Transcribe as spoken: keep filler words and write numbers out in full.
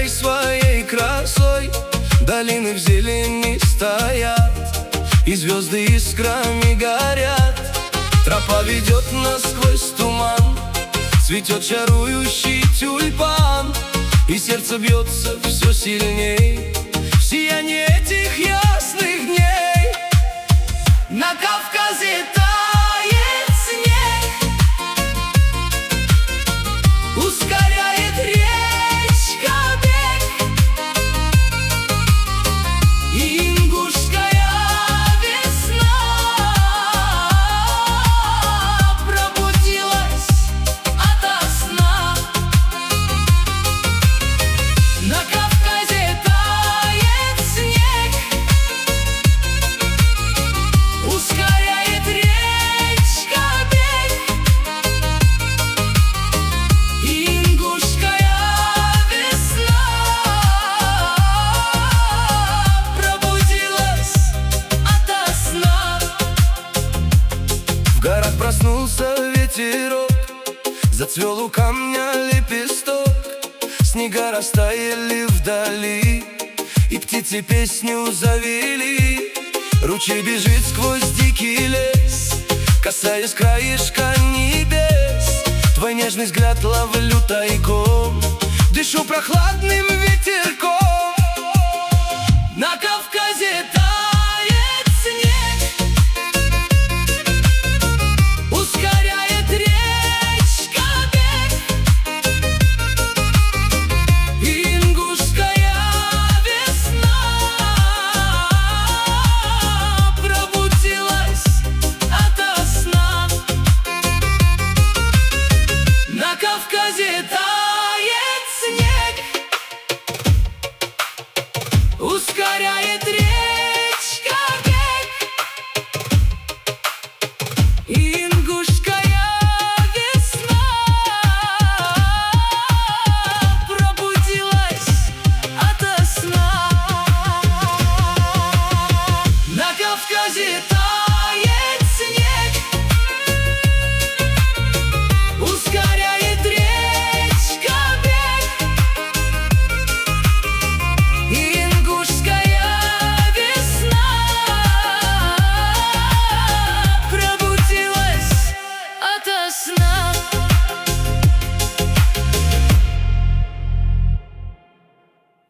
всей своей красой. Долины в зелени стоят, и звезды искрами горят. Тропа ведет нас сквозь туман, цветет чарующий тюльпан, и сердце бьется все сильней в сиянии этих ясных дней. На Кавказе тает снег, ускоряет речка бег, и ингушская весна пробудилась ото сна. На Кавказе тает снег, ускоряет речка бег, и ингушская весна пробудилась ото сна. В горах проснулся ветерок, зацвел у камня лепесток, снега растаяли вдали, и птицы песню завели. Ручей бежит сквозь дикий лес, касаясь краешка небес. Твой нежный взгляд ловлю тайком, дышу прохладным ветерком. На Кавказе тает снег, ускоряет речка бег, и ингушская весна пробудилась ото сна. На Кавказе тает снег, ускоряет